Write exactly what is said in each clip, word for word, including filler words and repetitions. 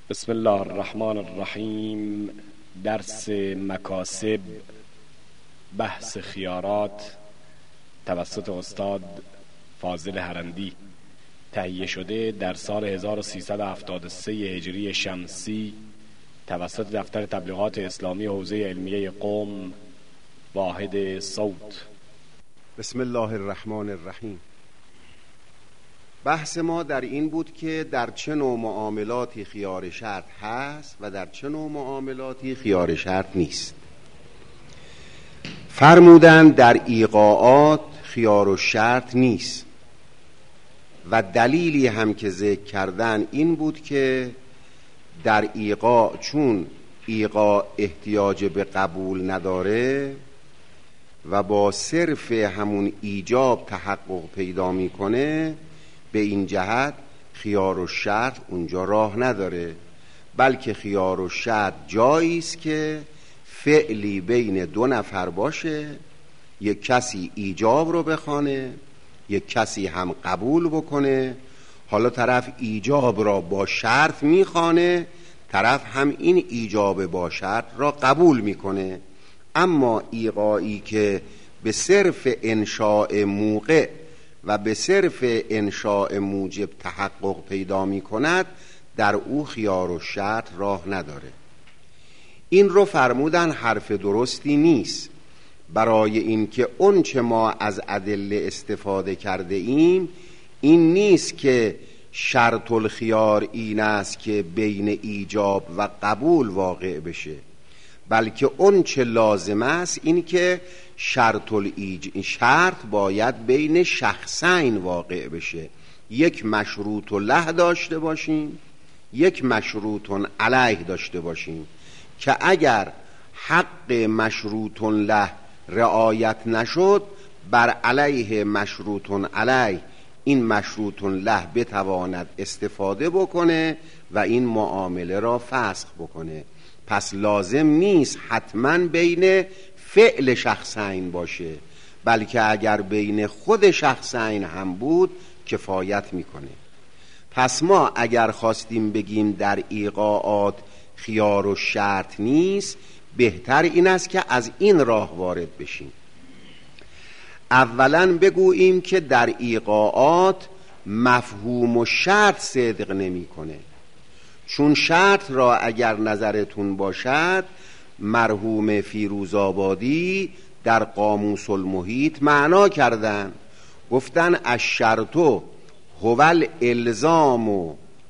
بسم الله الرحمن الرحیم. درس مکاسب، بحث خیارات توسط استاد فاضل هرندی، تهیه شده در سال هزار و سیصد و هفتاد و سه هجری شمسی توسط دفتر تبلیغات اسلامی حوزه علمیه قم، واحد صوت. بسم الله الرحمن الرحیم. بحث ما در این بود که در چه نوع معاملاتی خیار شرط هست و در چه نوع معاملاتی خیار شرط نیست. فرمودن در ایقاعات خیار و شرط نیست و دلیلی هم که ذکر کردن این بود که در ایقاع چون ایقاع احتیاج به قبول نداره و با صرف همون ایجاب تحقق پیدا میکنه، به این جهت خیار و شرط اونجا راه نداره، بلکه خیار و شرط جایی است که فعلی بین دو نفر باشه، یک کسی ایجاب رو بخوانه، یک کسی هم قبول بکنه. حالا طرف ایجاب را با شرط میخوانه، طرف هم این ایجاب با شرط را قبول میکنه. اما ایقاعی که به صرف انشاء موقع و به صرف انشاء موجب تحقق پیدا می کند، در او خیار و شرط راه نداره. این رو فرمودن حرف درستی نیست، برای اینکه اون چه ما از ادله استفاده کرده ایم این نیست که شرط الخیار این است که بین ایجاب و قبول واقع بشه، بلکه اون چه لازم است این که شرط الایج... شرط باید بین شخصین واقع بشه. یک مشروط له داشته باشیم، یک مشروط علیه داشته باشیم که اگر حق مشروط له رعایت نشد، بر علیه مشروط علیه این مشروط له بتواند استفاده بکنه و این معامله را فسخ بکنه. پس لازم نیست حتما بین فعل شخصین باشه، بلکه اگر بین خود شخصین هم بود کفایت میکنه. پس ما اگر خواستیم بگیم در ایقاعات خیار و شرط نیست، بهتر این است که از این راه وارد بشیم. اولا بگوییم که در ایقاعات مفهوم و شرط صدق نمیکنه، چون شرط را اگر نظرتون باشد مرحوم فیروزآبادی در قاموس المحیط معنا کردن، گفتن الشرط هو الالزام و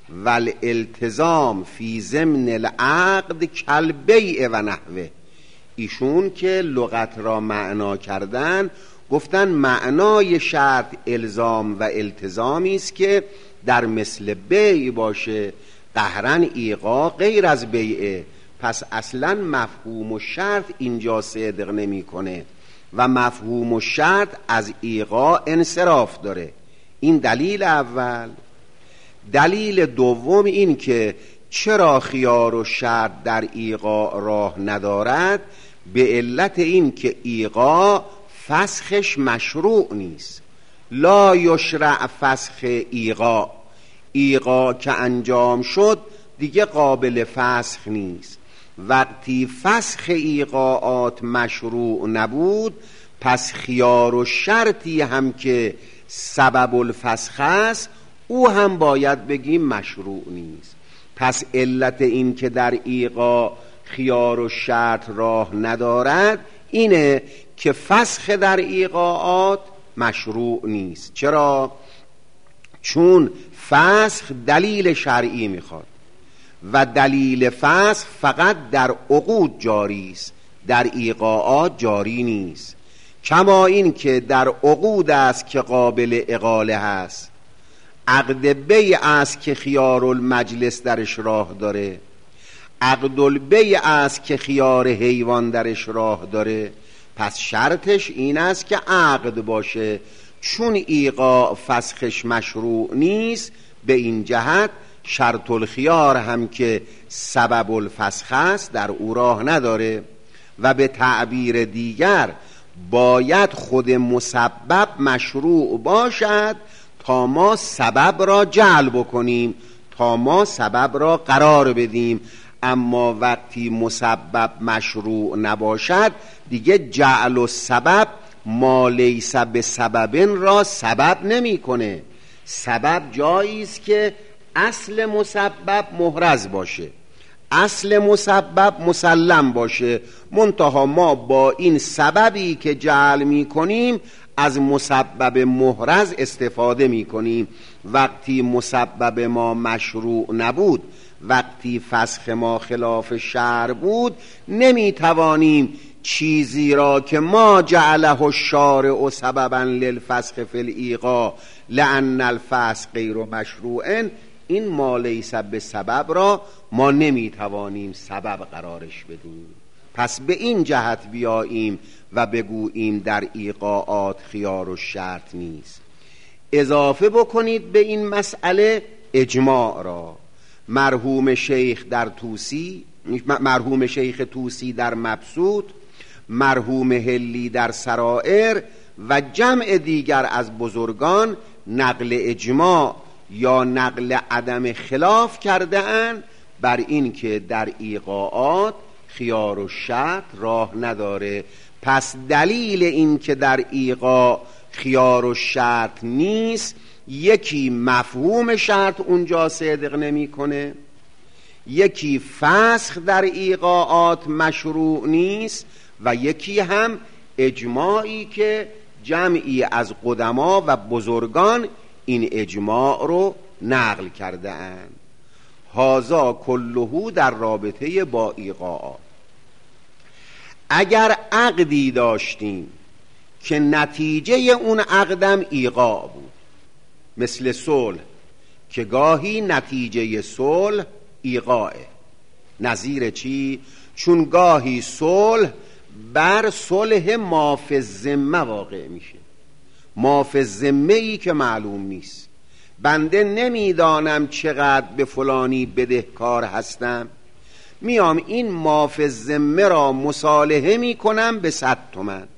الالتزام فی ضمن العقد کالبیع و نحوه. ایشون که لغت را معنا کردن گفتن معنای شرط الزام و التزامی است که در مثل بیع باشه، قهرن ایقاع غیر از بیعه. پس اصلا مفهوم و شرط اینجا صدق نمی کنه و مفهوم و شرط از ایقاع انصراف داره. این دلیل اول. دلیل دوم این که چرا خیار و شرط در ایقاع راه ندارد، به علت این که ایقاع فسخش مشروع نیست. لا یشرع فسخ ایقاع، ایقاع که انجام شد دیگه قابل فسخ نیست. وقتی فسخ ایقاعات مشروع نبود، پس خیار و شرطی هم که سبب الفسخ است او هم باید بگیم مشروع نیست. پس علت این که در ایقاع خیار و شرط راه ندارد اینه که فسخ در ایقاعات مشروع نیست. چرا؟ چون فسخ دلیل شرعی میخواد و دلیل فسخ فقط در عقود جاری است، در ایقاعات جاری نیست. کما این که در عقود است که قابل اقاله هست، عقد بیع است که خیار المجلس درش راه داره، عقد البیع است که خیار حیوان درش راه داره. پس شرطش این است که عقد باشه. چون ایقاع فسخش مشروع نیست، به این جهت شرط الخیار هم که سبب الفسخ است در او راه نداره. و به تعبیر دیگر باید خود مسبب مشروع باشد تا ما سبب را جلب کنیم، تا ما سبب را قرار بدیم. اما وقتی مسبب مشروع نباشد دیگه جعل و سبب ما لیس به سببن را سبب نمی کنه. سبب جایی است که اصل مسبب محرز باشه، اصل مسبب مسلم باشه، منتها ما با این سببی که جعل می کنیم از مسبب محرز استفاده می کنیم. وقتی مسبب ما مشروع نبود، وقتی فسخ ما خلاف شرع بود، نمی توانیم چیزی را که ما جعله الشارع سببا للفسخ فی الایقاع لان الفسخ غیر مشروع، این ما لیس به سبب را ما نمی توانیم سبب قرارش بدیم. پس به این جهت بیاییم و بگوییم در ایقاعات خیار و شرط نیست. اضافه بکنید به این مسئله اجماع را. مرحوم شیخ در توسی، مرحوم شیخ توسی در مبسوط، مرحوم هلی در سرائر و جمع دیگر از بزرگان نقل اجماع یا نقل عدم خلاف کرده اند بر این که در ایقاعات خیار و شرط راه نداره. پس دلیل این که در ایقاع خیار و شرط نیست، یکی مفهوم شرط اونجا صدق نمی کنه، یکی فسخ در ایقاعات مشروع نیست، و یکی هم اجماعی که جمعی از قدما و بزرگان این اجماع رو نقل کرده اند. هازا کلهو در رابطه با ایقاعات. اگر عقدی داشتیم که نتیجه اون عقدم ایقاع بود، مثل صلح که گاهی نتیجه صلح ایقاعه. نظیر چی؟ چون گاهی صلح بر صلح ما فی الذمه واقع میشه. ما فی الذمه ای که معلوم نیست، بنده نمیدانم چقدر به فلانی بدهکار هستم، میام این ما فی الذمه را مصالحه میکنم به صد تومن.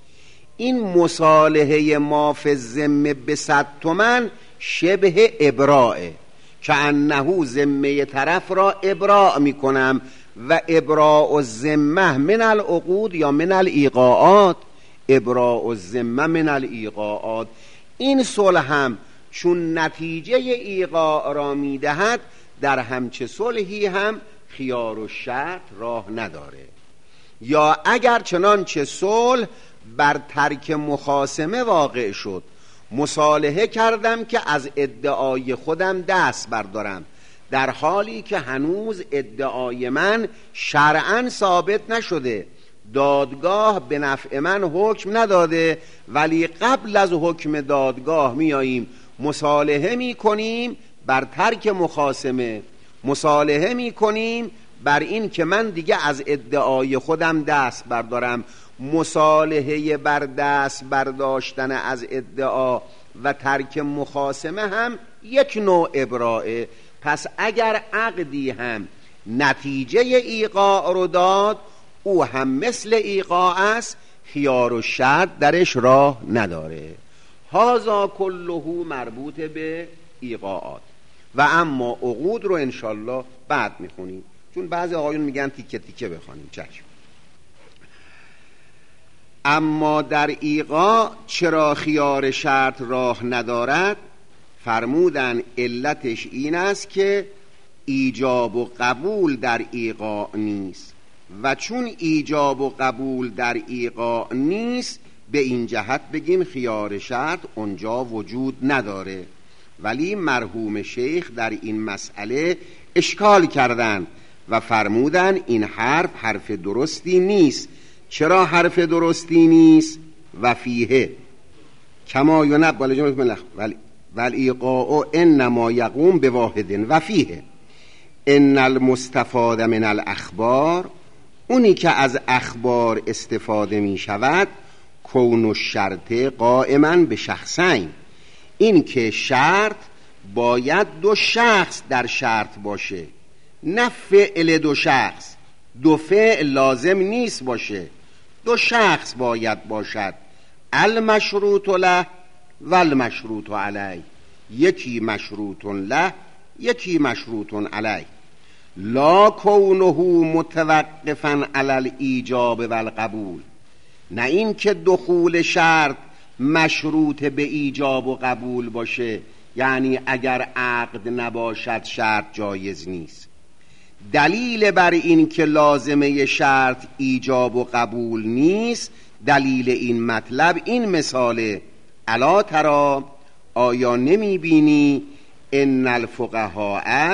این مصالحه ما فی الذمه به صد تومن شبه ابراءه، که انه ذمه طرف را ابراء میکنم و ابراء الذمه من العقود یا من الایقاعات. ابراء الذمه من الایقاعات. این صلح هم چون نتیجه ایقاع را میدهد، در همچه صلحی هم خیار و شرط راه نداره. یا اگر چنانچه صلح بر ترک مخاصمه واقع شد، مصالحه کردم که از ادعای خودم دست بردارم، در حالی که هنوز ادعای من شرعاً ثابت نشده، دادگاه به نفع من حکم نداده، ولی قبل از حکم دادگاه میاییم مصالحه میکنیم بر ترک مخاصمه، مصالحه میکنیم بر این که من دیگه از ادعای خودم دست بردارم. مصالحه بر دست برداشتن از ادعا و ترک مخاصمه هم یک نوع ابراءه. پس اگر عقدی هم نتیجه ایقاع رو داد، او هم مثل ایقاع است، خیار و شرط درش راه نداره. هازا کلهو مربوط به ایقاعات. و اما عقود رو انشالله بعد میخونیم، چون بعضی آقایون میگن تیکه تیکه بخونیم. چشم. اما در ایقاع چرا خیار شرط راه ندارد؟ فرمودن علتش این است که ایجاب و قبول در ایقاع نیست، و چون ایجاب و قبول در ایقاع نیست، به این جهت بگیم خیار شرط اونجا وجود نداره. ولی مرحوم شیخ در این مسئله اشکال کردن و فرمودن این حرف حرف درستی نیست. چرا حرف درستی نیست؟ و فیه کما ینبال جمله ملخ ولی والایقاع انما یقوم بواحد و فیه ان المستفاد من الاخبار، اونی که از اخبار استفاده می شود، کون الشرط قائما به شخصین، این که شرط باید دو شخص در شرط باشه، نه فعل دو شخص. دو فعل لازم نیست باشه، دو شخص باید باشد. المشروط له و المشروط علیه، یکی مشروط له یکی مشروط علیه. لا کونه متوقفا علی الایجاب و القبول، نه این که دخول شرط مشروط به ایجاب و قبول باشه، یعنی اگر عقد نباشد شرط جایز نیست. دلیل بر این که لازمه شرط ایجاب و قبول نیست، دلیل این مطلب این مثاله: الا ترى، آیا نمی بینی ان الفقهاء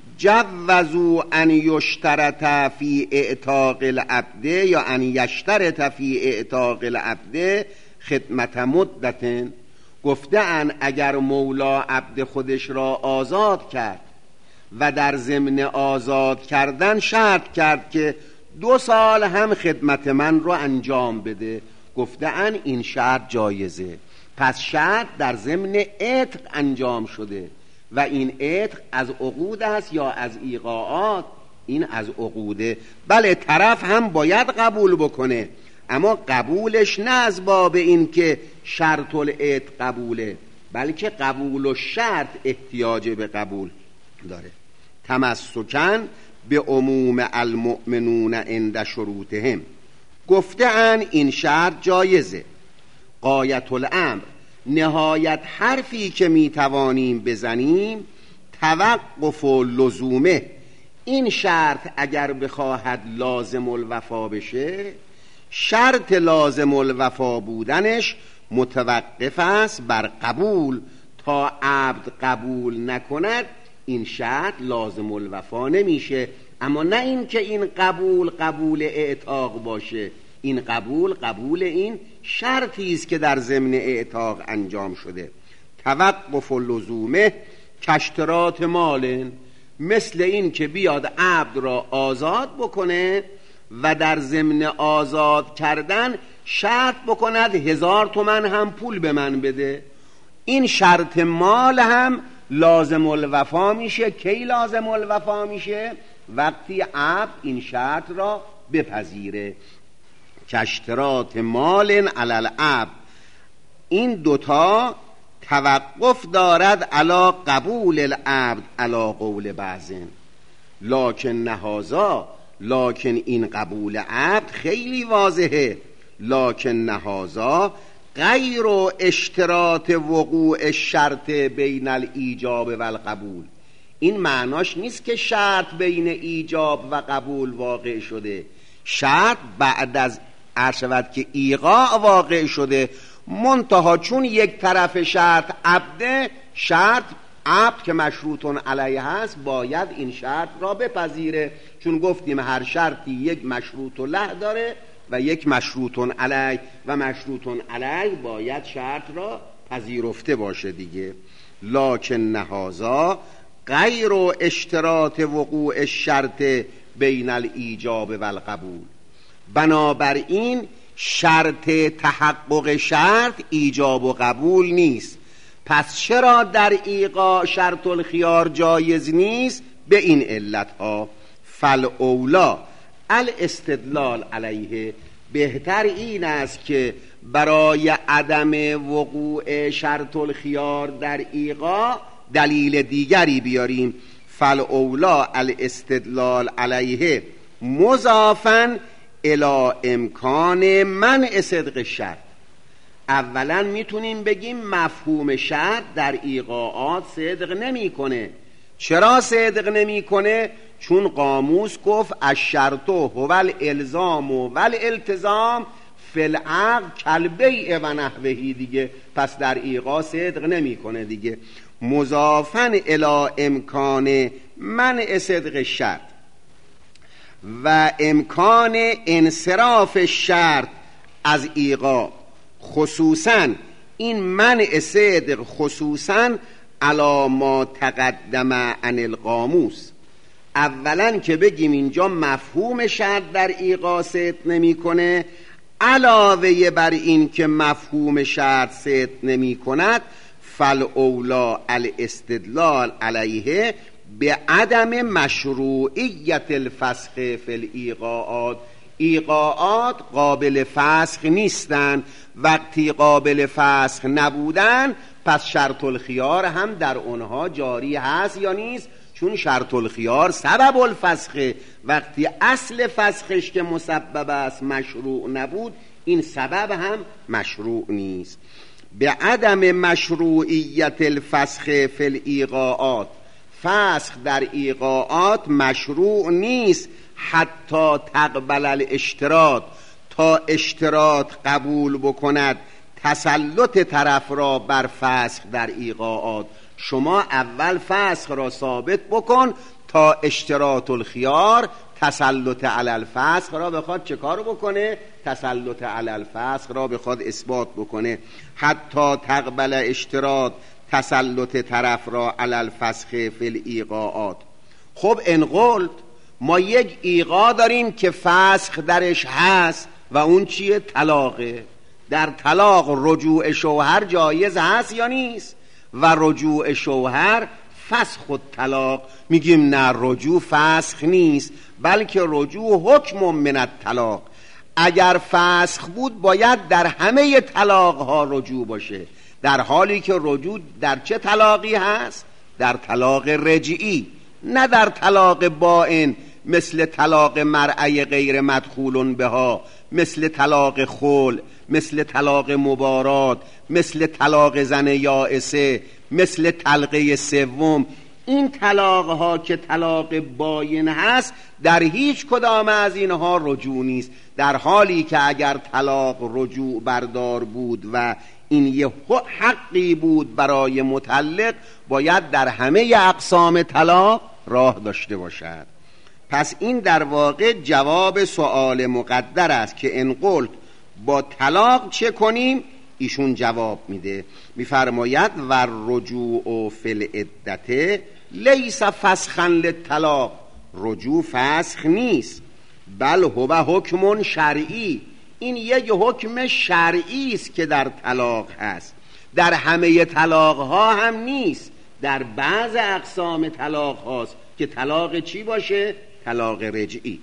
جوزوا ان یشترط فی اعتاق العبد یا ان یشترط فی اعتاق العبد خدمت مدت. گفتن اگر مولا عبد خودش را آزاد کرد و در ضمن آزاد کردن شرط کرد که دو سال هم خدمت من رو انجام بده، گفتن این شرط جایزه. پس شرط در ضمن عتق انجام شده و این عتق از عقود است یا از ایقاعات؟ این از عقوده. بله طرف هم باید قبول بکنه، اما قبولش نه از باب این که شرط العتق قبوله، بلکه قبول و شرط احتیاج به قبول داره. تمسکن به عموم المؤمنون عند شروطهم، گفتن این شرط جایزه. غایت الامر، نهایت حرفی که می توانیم بزنیم توقف و لزومه. این شرط اگر بخواهد لازم الوفا بشه، شرط لازم الوفا بودنش متوقف است بر قبول. تا عبد قبول نکند این شرط لازم الوفا نمیشه. اما نه این که این قبول قبول اعتاق باشه، این قبول قبول این شرطی است که در ضمن اعتاق انجام شده. توقف و لزومه کاشتراط مال، مثل این که بیاد عبد را آزاد بکنه و در ضمن آزاد کردن شرط بکند هزار تومن هم پول به من بده. این شرط مال هم لازم الوفا میشه. کی لازم الوفا میشه؟ وقتی عبد این شرط را بپذیره. کاشتراط مال علی العبد، این دوتا توقف دارد علی قبول العبد علی قول بعضن. لکن نهازا، لکن این قبول عبد خیلی واضحه. لکن نهازا غیر اشتراط وقوع شرط بین الایجاب و القبول. این معناش نیست که شرط بین ایجاب و قبول واقع شده. شرط بعد از عرشود که ایقاع واقع شده، منتها چون یک طرف شرط عبده، شرط عبد که مشروطون علیه هست باید این شرط را بپذیره. چون گفتیم هر شرطی یک مشروط له داره و یک مشروطون علیه، و مشروطون علیه باید شرط را پذیرفته باشه دیگه. لکن نهازا غیر اشتراط وقوع شرط بین الایجاب و القبول. بنابراین شرط تحقق شرط ایجاب و قبول نیست. پس چرا در ایقاع شرط الخیار جایز نیست؟ به این علت ها. فالاولا الاستدلال علیه، بهتر این است که برای عدم وقوع شرط الخیار در ایقاع دلیل دیگری بیاریم. فالاولا الاستدلال علیه مضافاً الی امکان منع صدق شرط. اولا میتونیم بگیم مفهوم شرط در ایقاعات صدق نمیکنه. چرا صدق نمیکنه؟ چون قاموس گفت الشرط هو الالزام و الالتزام فی العقد کالبیع و نحوه دیگه. پس در ایقاع صدق نمیکنه دیگه. مضافاً الی امکان منع صدق شرط و امکان انصراف شرط از ایقاع، خصوصاً این منع صدق خصوصاً علی ما تقدم عن القاموس. اولاً که بگیم اینجا مفهوم شرط در ایقاع صدق نمی کنه، علاوه بر این که مفهوم شرط صدق نمی کند، فالاولا الاستدلال علیه به عدم مشروعیت الفسخ فی الایقاعات. ایقاعات قابل فسخ نیستن. وقتی قابل فسخ نبودن پس شرط الخیار هم در اونها جاری هست یا نیست؟ چون شرط الخیار سبب الفسخه، وقتی اصل فسخش که مسبب است مشروع نبود، این سبب هم مشروع نیست. به عدم مشروعیت الفسخ فی الایقاعات، فسخ در ایقاعات مشروع نیست حتی تقبل الاشتراط، تا اشتراط قبول بکند تسلط طرف را بر فسخ در ایقاعات. شما اول فسخ را ثابت بکن تا اشتراط الخیار تسلط علی الفسخ را بخواد چه کار بکنه؟ تسلط علی الفسخ را بخواد اثبات بکنه. حتی تقبل اشتراط تسلط طرف را علی الفسخ فی الایقاعات. خب انقلت ما یک ایقاع داریم که فسخ درش هست و اون چیه؟ طلاقه. در طلاق رجوع شوهر جایز هست یا نیست؟ و رجوع شوهر فسخ الطلاق. میگیم نه، رجوع فسخ نیست، بلکه رجوع حکم من الطلاق. اگر فسخ بود باید در همه طلاق ها رجوع باشه، در حالی که رجوع در چه طلاقی هست؟ در طلاق رجعی، نه در طلاق بائن مثل طلاق مرعی غیر مدخول بها، مثل طلاق خلع، مثل طلاق مبارات، مثل طلاق زن یائسه، مثل طلقه سوم. این طلاق ها که طلاق باین هست در هیچ کدام از اینها رجوع نیست، در حالی که اگر طلاق رجوع بردار بود و این یه حقی بود برای مطلق، باید در همه اقسام طلاق راه داشته باشد. پس این در واقع جواب سؤال مقدر است که ان قلت با طلاق چه کنیم؟ ایشون جواب میده، میفرماید و رجوع فی العدت لیس فسخا للطلاق، رجوع فسخ نیست، بل هو حکم شرعی، این یک حکم شرعی است که در طلاق هست، در همه طلاق ها هم نیست، در بعض اقسام طلاق هاست که طلاق چی باشه؟ طلاق رجعی.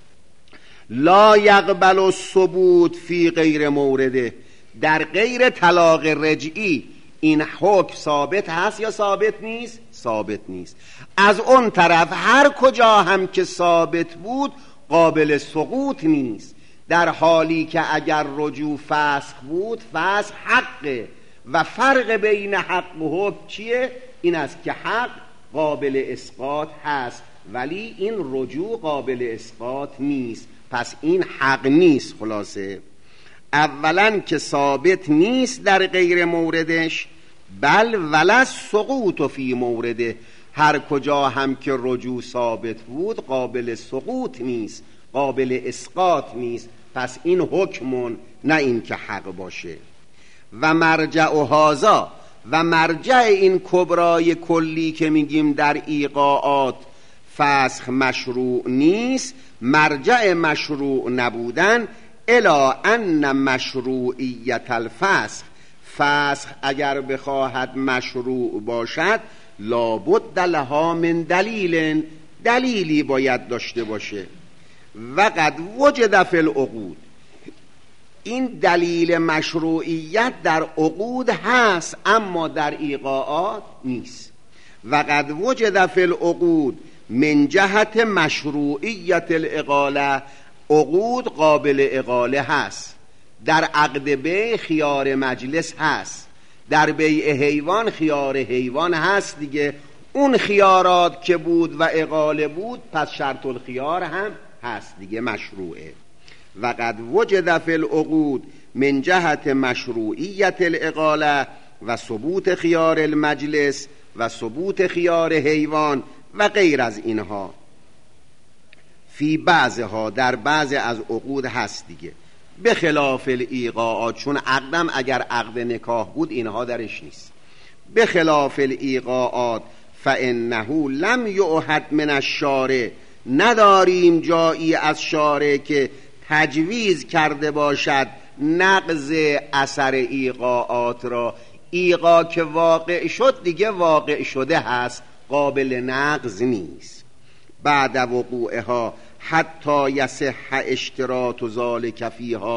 لا یقبل الثبوت فی غیر مورده، در غیر طلاق رجعی این حکم ثابت هست یا ثابت نیست؟ ثابت نیست. از اون طرف هر کجا هم که ثابت بود قابل سقوط نیست، در حالی که اگر رجوع فسخ بود فسخ حقه و فرق بین حق و حکم چیه؟ این است که حق قابل اسقاط هست ولی این رجوع قابل اسقاط نیست، پس این حق نیست. خلاصه اولا که ثابت نیست در غیر موردش، بل ولا سقوط فی مورده، هر کجا هم که رجوع ثابت بود قابل سقوط نیست، قابل اسقاط نیست، پس این حکمون، نه این که حق باشه. و مرجع و هازا، و مرجع این کبرای کلی که میگیم در ایقاعات فسخ مشروع نیست، مرجع مشروع نبودن الا ان مشروعیت الفسخ، فسخ اگر بخواهد مشروع باشد لابد لها من دلیل، دلیلی باید داشته باشه. وقد وجد فی العقود، این دلیل مشروعیت در عقود هست اما در ایقاعات نیست. وقد وجد فی العقود من جهت مشروعیت الاقاله، عقود قابل اقاله هست، در عقد بیع خیار مجلس هست، در بیع حیوان خیار حیوان هست دیگه، اون خیارات که بود و اقاله بود پس شرط الخیار هم هست دیگه، مشروعه. وقد وجد فی العقود من جهت مشروعیت الاقاله و ثبوت خیار المجلس و ثبوت خیار حیوان و غیر از اینها، فی بعضها، در بعض از عقود هست دیگه، به خلاف الایقاعات، چون عقدم اگر عقد نکاح بود اینها درش نیست. به خلاف الایقاعات فانه لم یعهد من الشارع، نداریم جایی از شارع که تجویز کرده باشد نقض اثر ایقاعات را. ایقاع که واقع شد دیگه واقع شده هست، قابل نقض نیست. بعد وقوعها حتی یصح اشتراط ذلک فیها،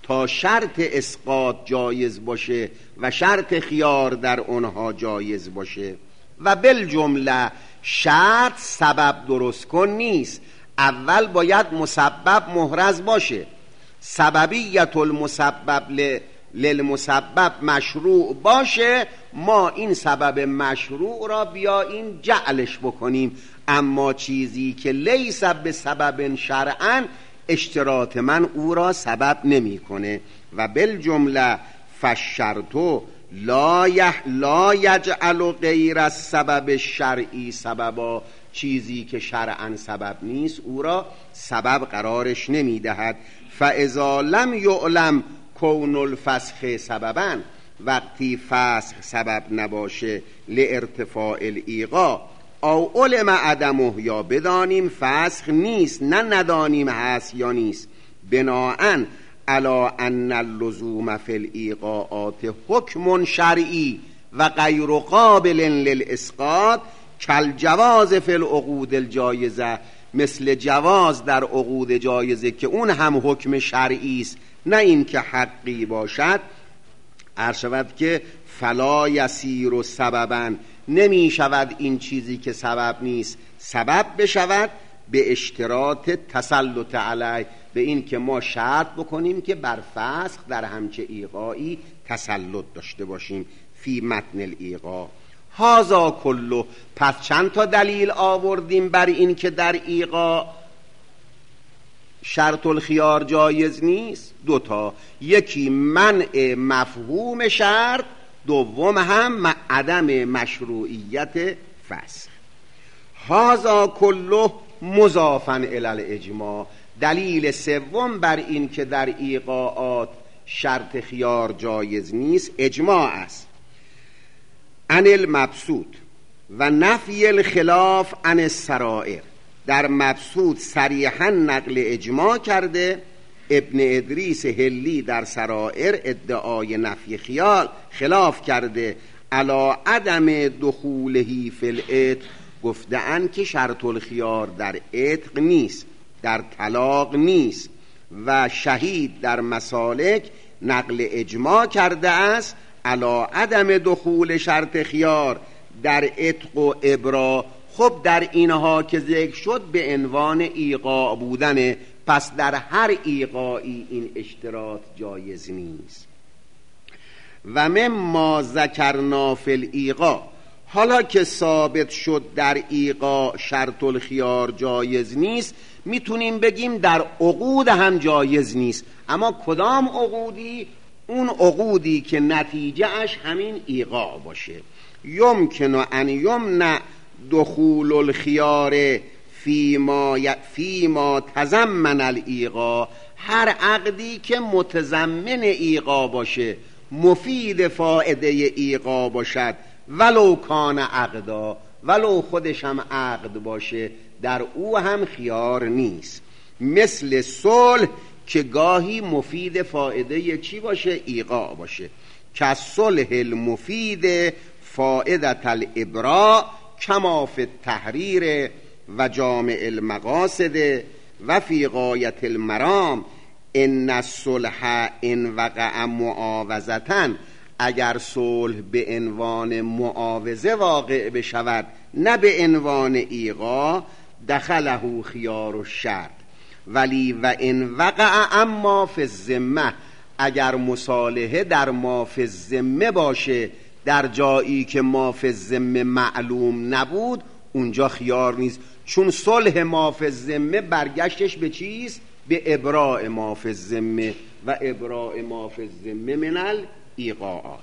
تا شرط اسقاط جایز باشه و شرط خیار در اونها جایز باشه. و بالجمله شرط سبب درست کن نیست، اول باید مسبب محرز باشه. سببیت المسبب ل... للمسبب مشروع باشه، ما این سبب مشروع را بیاییم جعلش بکنیم. اما چیزی که لیس به سبب شرعا، اشتراط من او را سبب نمی کنه. و بالجمله فالشرط لا یح لا یجعل غیر السبب شرعی سببا، چیزی که شرعا سبب نیست او را سبب قرارش نمی دهد. فاذا لم یعلم کون الفسخ سببا، وقتی فسخ سبب نباشه لارتفاع الایقاع، او علم عدمه، یا بدانیم فسخ نیست نه ندانیم هست یا نیست، بناءً علی ان اللزوم فی الایقاعات حکم شرعی و غیر قابل للاسقاط کالجواز فی العقود الجایزه، مثل جواز در عقود جایزه که اون هم حکم شرعی است نه این که حقی باشد. عرض شود که فلا یسیر سببا، نمی شود این چیزی که سبب نیست سبب بشود، به اشتراط تسلط علیه، به این که ما شرط بکنیم که بر فسخ در همچه ایقاعی تسلط داشته باشیم. فی متن الایقاع هازا کلو، پس چند تا دلیل آوردیم بر این که در ایقاع شرط الخیار جایز نیست؟ دوتا، یکی منع مفهوم شرط، دوم هم عدم مشروعیت فسخ. هازا کلو مضافاً الی الاجماع، دلیل سوم بر این که در ایقاعات شرط خیار جایز نیست اجماع است. عن المبسوط و نفی الخلاف عن السرائر، در مبسوط صریحا نقل اجماع کرده، ابن ادریس هلی در سرائر ادعای نفی خیال خلاف کرده. علی عدم دخولهی فی العتق، گفته‌اند که شرط الخیار در عتق نیست، در طلاق نیست. و شهید در مسالک نقل اجماع کرده است علی عدم دخول شرط خیار در عتق و ابرا. خب در اینها که ذکر شد به عنوان ایقاع بودنه، پس در هر ایقاعی این اشتراط جایز نیست. و مما ذکرنا فی الایقاع، حالا که ثابت شد در ایقاع شرط الخیار جایز نیست، میتونیم بگیم در عقود هم جایز نیست. اما کدام عقودی؟ اون عقودی که نتیجه اش همین ایقاع باشه. یمکن ان یمنع دخول الخیار فیما فیما تضمن الایقاع، هر عقدی که متضمن ایقاع باشه، مفید فائده ایقاع باشد، ولو کان عقدا، ولو خودش هم عقد باشه، در او هم خیار نیست. مثل صلح که گاهی مفید فائده چی باشه؟ ایقاع باشه. که صلح المفید فائدة الابراء کما فی التحریر و جامع المقاصد و فی غایت المرام. ان الصلح ان وقع معاوضة، اگر صلح به عنوان معاوضه واقع بشود نه به عنوان ایقاع، دخله خیار الشرط. ولی و ان وقع اما فی الذمه، اگر مصالحه در ما فی الذمه باشه، در جایی که ما فی الذمه معلوم نبود، اونجا خیار نیست، چون صلح ما فی الذمه برگشتش به چیست؟ به ابراء ما فی الذمه، و ابراء ما فی الذمه من الایقاعات.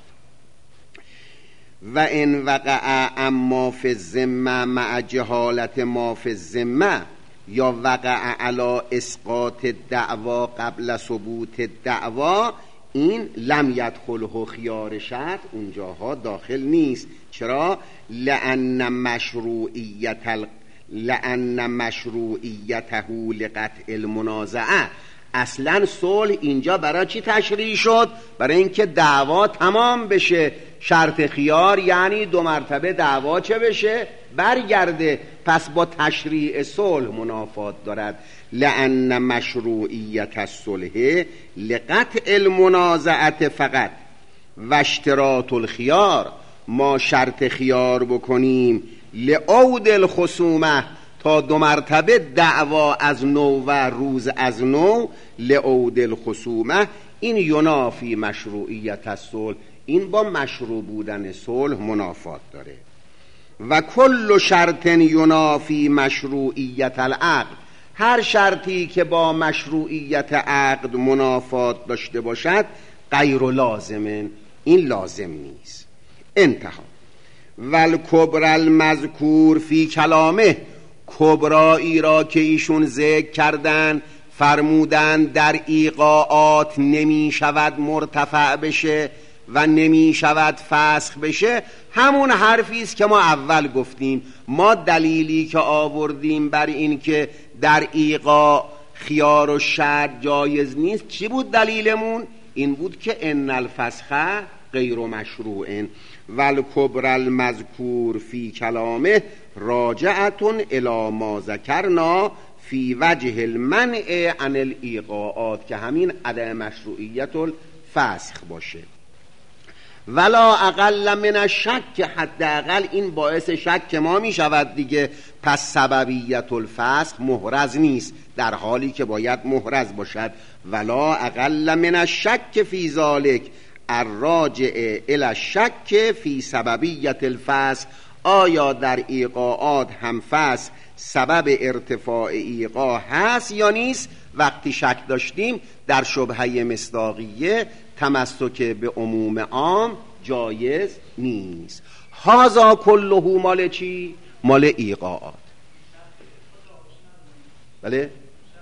و ان وقع اما فی الذمه مع جهالت ما فی الذمه، یا وقع علی اسقاط الدعوا قبل ثبوت الدعوا، این لم یدخله خیار شرط، اونجاها داخل نیست. چرا؟ لأن مشروعیت ال... لأن مشروعیته لقطع المنازعه، اصلا صلح اینجا برای چی تشریع شد؟ برای اینکه دعوا تمام بشه. شرط خیار یعنی دو مرتبه دعوا چه بشه؟ برگرده. پس با تشریع صلح منافات دارد. لأن مشروعیت الصلح لقطع المنازعت فقط و اشتراط الخیار، ما شرط خیار بکنیم لعود الخصومه، تا دو مرتبه دعوا از نو و روز از نو، لعود الخصومه، این ینافی مشروعیت الصلح، این با مشروع بودن صلح منافات داره. و کل شرط ینافی مشروعیت العقد، هر شرطی که با مشروعیت عقد منافات داشته باشد غیر لازمن، این لازم نیست. انتها. والکبر المذکور فی کلامه، کبرایی را که ایشون ذکر کردن فرمودن در ایقاعات نمی شود مرتفع بشه و نمی شود فسخ بشه، همون حرفی است که ما اول گفتیم. ما دلیلی که آوردیم بر این که در ایقاع خیار و شرط جایز نیست چی بود دلیلمون؟ این بود که ان الفسخ غیر مشروع والکبر المذکور فی کلامه راجعتون الی ما ذکرنا فی وجه المنع عن الایقاعات، که همین عدم مشروعیت الفسخ باشه. ولا اقل من الشک، حداقل این باعث شک ما می شود دیگه، پس سببیت الفسخ محرز نیست در حالی که باید محرز باشد. ولا اقل من الشک فی ذالک الراجع الی الشک فی سببیت الفسخ، آیا در ایقاعات هم فسخ سبب ارتفاع ایقاع هست یا نیست؟ وقتی شک داشتیم در شبهه مصداقیه تمسک به عموم عام جایز نیست. هازا کله مال چی؟ مال ایقاعات. بله؟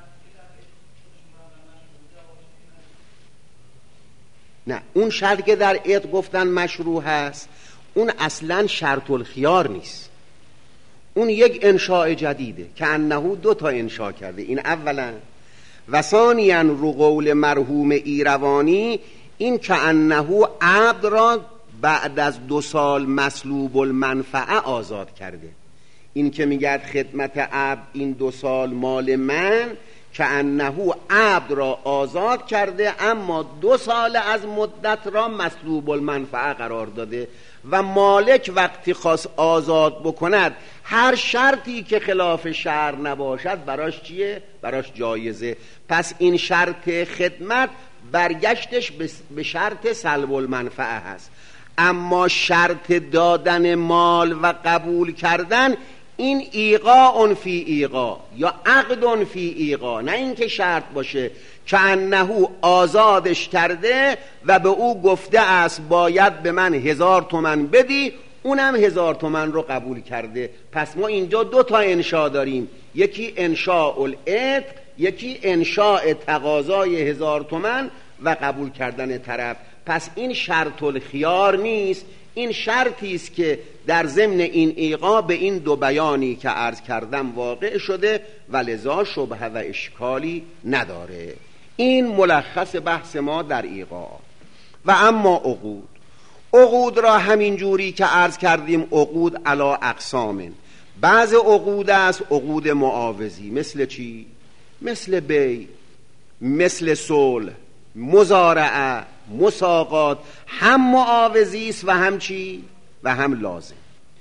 نه، اون شرط که در عقد گفتن مشروع هست اون اصلا شرط الخیار نیست، اون یک انشاء جدیده که انه دو تا انشاء کرده. این اولا. و ثانیاً رو قول مرحوم ایروانی این که انه عبد را بعد از دو سال مسلوب المنفعه آزاد کرده. این که میگه خدمت عبد این دو سال مال من، که انه عبد را آزاد کرده اما دو سال از مدت را مسلوب المنفعه قرار داده. و مالک وقتی خواست آزاد بکند هر شرطی که خلاف شرع نباشد براش چیه؟ براش جایزه. پس این شرط خدمت برگشتش به شرط سلب المنفعه هست، اما شرط دادن مال و قبول کردن این ایقاع فی ایقاع یا عقد فی ایقاع، نه اینکه شرط باشه که انه آزادش کرده و به او گفته است باید به من هزار تومن بدی، اونم هزار تومن رو قبول کرده. پس ما اینجا دو تا انشاء داریم، یکی انشاء العتق، یکی انشاء تقاضای هزار تومن و قبول کردن طرف. پس این شرط الخیار نیست، این شرطی است که در ضمن این ایقاع به این دو بیانی که عرض کردم واقع شده و لذا شبهه و اشکالی نداره. این ملخص بحث ما در ایقاع. و اما عقود، عقود را همین جوری که عرض کردیم عقود علی اقسام. بعض عقود است عقود معاوضی، مثل چی؟ مثل بی، مثل صلح، مزارعه، مساقات، هم معاوضی است و هم چی؟ و هم لازم.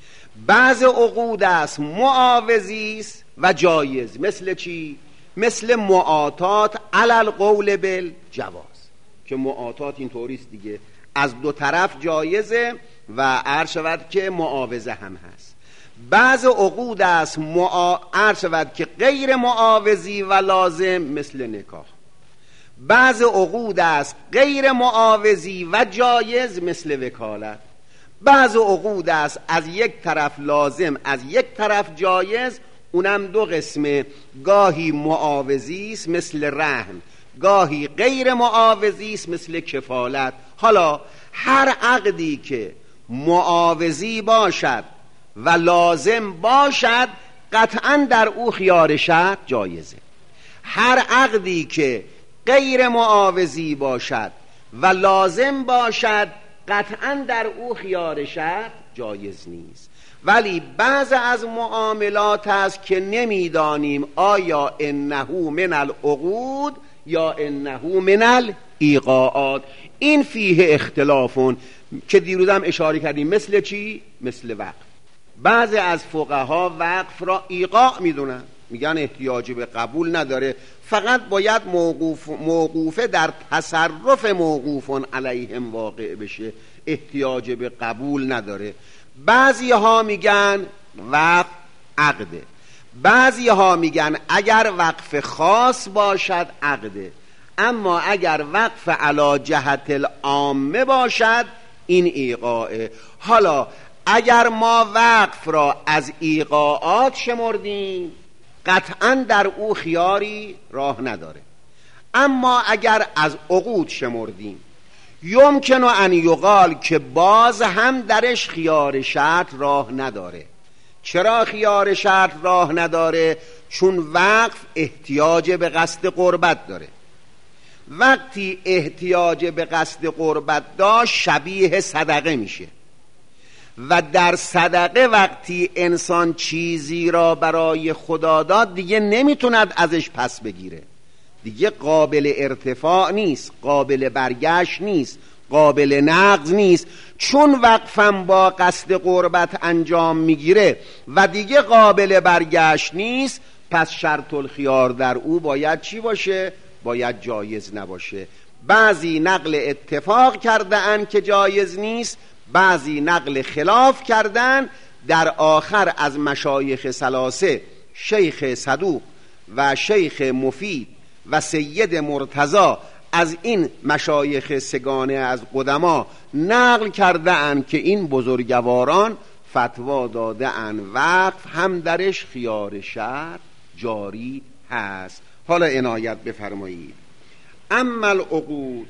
بعض عقود است معاوضی است و جایز، مثل چی؟ مثل معاطات علی القول بالجواز، که معاطات این طوریست دیگه، از دو طرف جایزه و عرض شود که معاوضه هم هست. بعض عقود است معا... عرض شود که غیر معاوضی و لازم، مثل نکاح. بعض عقود است غیر معاوضی و جایز، مثل وکالت. بعض عقود است از یک طرف لازم از یک طرف جایز، اونم دو قسمه، گاهی معاوضی است مثل رهن، گاهی غیر معاوضی است مثل کفالت. حالا هر عقدی که معاوضی باشد و لازم باشد قطعا در او خیار شرط جایزه. هر عقدی که غیر معاوضی باشد و لازم باشد قطعا در او خیار شرط جایز نیست. ولی بعض از معاملات هست که نمیدانیم آیا انه من العقود یا انه من الایقاعات، این فیه اختلافون که دیروز هم اشاره کردیم. مثل چی؟ مثل وقف. بعضی از فقها وقف را ایقاع میدونن، میگن احتیاج به قبول نداره، فقط باید موقوف موقوفه در تصرف موقوفون علیهم واقع بشه، احتیاج به قبول نداره. بعضی ها میگن وقف عقده، بعضی ها میگن اگر وقف خاص باشد عقده، اما اگر وقف علی جهت العامه باشد این ایقاعه. حالا اگر ما وقف را از ایقاعات شمردیم قطعا در او خیاری راه نداره، اما اگر از عقود شمردیم یمکن ان یقال که باز هم درش خیار شرط راه نداره. چرا خیار شرط راه نداره؟ چون وقف احتیاج به قصد قربت داره. وقتی احتیاج به قصد قربت داشت شبیه صدقه میشه، و در صدقه وقتی انسان چیزی را برای خدا داد دیگه نمیتوند ازش پس بگیره، دیگه قابل ارتفاع نیست، قابل برگشت نیست، قابل نقض نیست. چون وقفم با قصد قربت انجام میگیره و دیگه قابل برگشت نیست، پس شرط الخیار در او باید چی باشه؟ باید جایز نباشه. بعضی نقل اتفاق کرده اند که جایز نیست، بعضی نقل خلاف کردن. در آخر از مشایخ ثلاثه شیخ صدوق و شیخ مفید و سید مرتضی از این مشایخ سگانه از قدما نقل کرده اند که این بزرگواران فتوا داده اند وقف هم درش خیار شرط جاری هست. حالا عنایت بفرمایید. اما العقود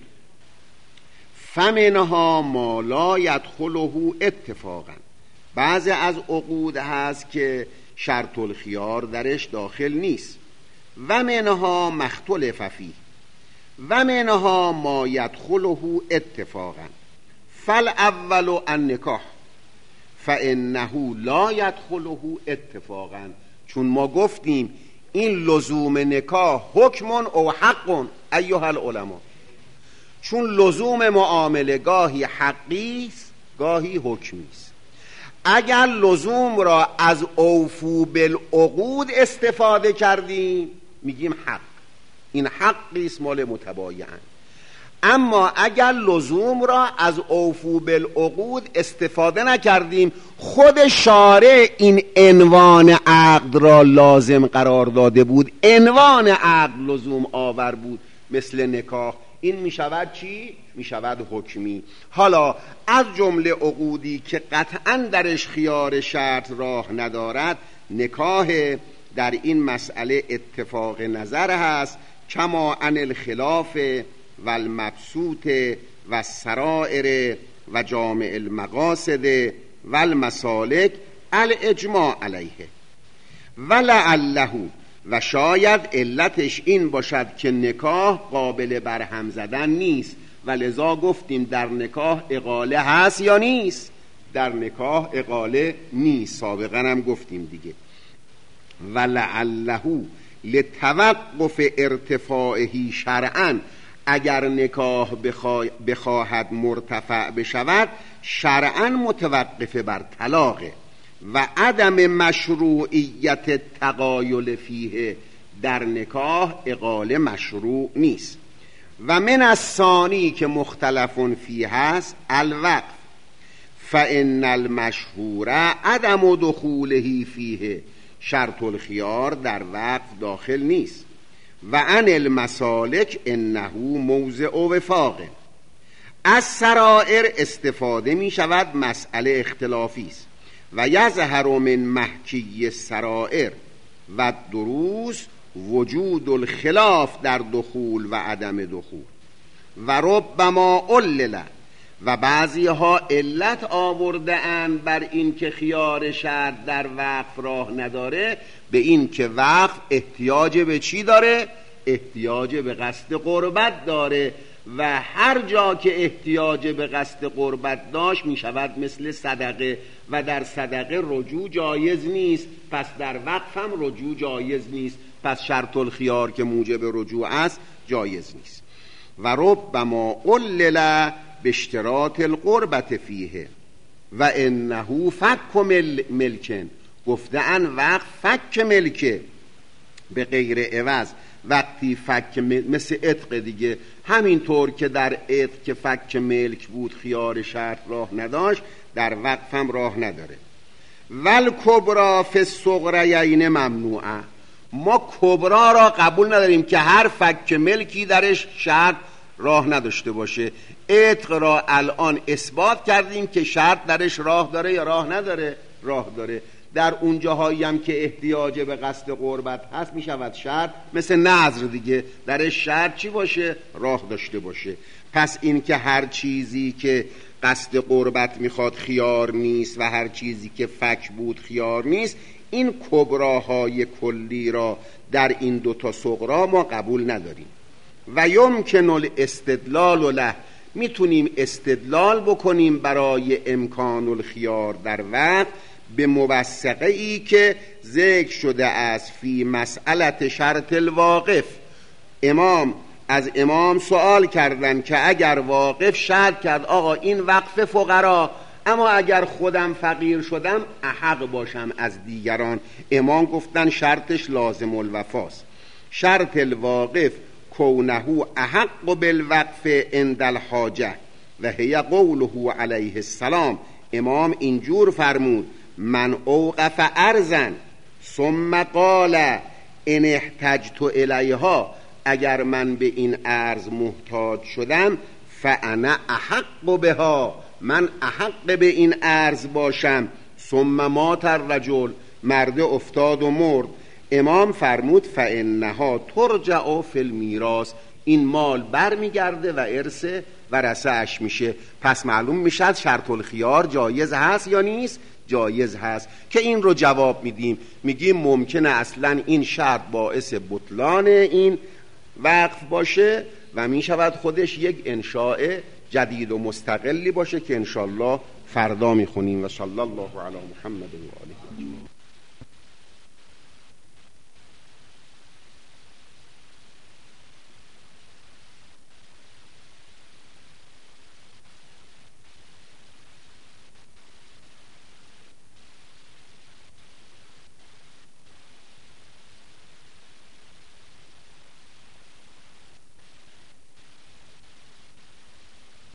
فمنها ما لا یدخله اتفاقا، بعضی از عقود هست که شرط الخیار درش داخل نیست. و منها مختلف فیه و منها ما یدخله اتفاقا فالاول النکاح فانه لا یدخله اتفاقا. چون ما گفتیم این لزوم نکاح حکم او حق ایها العلماء، چون لزوم معامله گاهی حقی است گاهی حکمی است. اگر لزوم را از اوفو بالعقود استفاده کردیم میگیم حق، این حقی است مال متبایعن. اما اگر لزوم را از اوفو بالعقود استفاده نکردیم، خود شارع این عنوان عقد را لازم قرار داده بود، عنوان عقد لزوم آور بود مثل نکاح، این می شود چی؟ می شود حکمی. حالا از جمله عقودی که قطعا درش خیار شرط راه ندارد نکاح. در این مسئله اتفاق نظر هست، کما عن الخلاف و المبسوط و السرائر و جامع المقاصد و المسالک الاجماع علیه ولعله، و شاید علتش این باشد که نکاح قابل برهم زدن نیست، و لذا گفتیم در نکاح اقاله هست یا نیست؟ در نکاح اقاله نیست، سابقا هم گفتیم دیگه. ولعله لتوقف ارتفاعه شرعا، اگر نکاح بخواهد مرتفع بشود شرعا متوقف بر طلاقه و عدم مشروعیت تقایل فیه، در نکاح اقاله مشروع نیست. و من الثانی که مختلف فیه هست الوقف فان المشهور عدم دخوله فیه، شرط الخیار در وقف داخل نیست. و عن المسالک انه موضع وفاق، از سرائر استفاده می شود مسئله اختلافی است. و یظهر من محکی السرائر و دروس وجود الخلاف در دخول و عدم دخول. و ربما علل، و بعضی ها علت آورده اند بر این که خیار شرط در وقف راه نداره، به این که وقف احتیاج به چی داره؟ احتیاج به قصد قربت داره، و هر جا که احتیاج به قصد قربت داشت می شود مثل صدقه و در صدقه رجوع جایز نیست، پس در وقف هم رجوع جایز نیست، پس شرط الخیار که موجب رجوع است جایز نیست. و ربما علل باشتراط القربت فیه و انه فک مل ملکن، گفتن وقت فک ملکه به غیر عوض. وقتی فک مثل عتق دیگه، همینطور که در عتق که فک ملک بود خیار شرط راه نداشت، در وقف هم راه نداره. ول کبرا فی الصغریین ممنوعه، ما کبرا را قبول نداریم که هر فک ملکی درش شرط راه نداشته باشه. عتق را الان اثبات کردیم که شرط درش راه داره یا راه نداره؟ راه داره. در اون جاهایی هم که احتیاج به قصد قربت هست می شود شرط، مثل نذر دیگه، درش شرط چی باشه؟ راه داشته باشه. پس این که هر چیزی که قصد قربت میخواد خیار نیست و هر چیزی که فک بود خیار نیست، این کبراهای کلی را در این دوتا صغرا ما قبول نداریم. و یمکن الاستدلال له، میتونیم استدلال بکنیم برای امکان الخیار در وقت به موثقه ای که ذکر شده است فی مسئلت شرط الواقف. امام از امام سوال کردن که اگر واقف شرط کرد آقا این وقف فقرا، اما اگر خودم فقیر شدم احق باشم از دیگران، امام گفتن شرطش لازم الوفاست. شرط الواقف کونه احق بالوقف عند الحاجه و هی قوله علیه السلام. امام اینجور فرمود من اوقف ارزن ثم قال ان احتجت الیها، اگر من به این ارز محتاج شدم فانا احق بها، من احق به این ارز باشم. ثم مات الرجل، مرد افتاد و مرد. امام فرمود فانها ترجع فی المیراث، این مال بر میگرده و ارث ورثه اش میشه. پس معلوم میشد شرط الخیار جایز هست یا نیست؟ جایز هست. که این رو جواب میدیم، میگیم ممکنه اصلا این شرط باعث بطلان این وقف باشه و میشود خودش یک انشاء جدید و مستقلی باشه که انشالله فردا میخونیم. و صلی الله علی محمد و آله.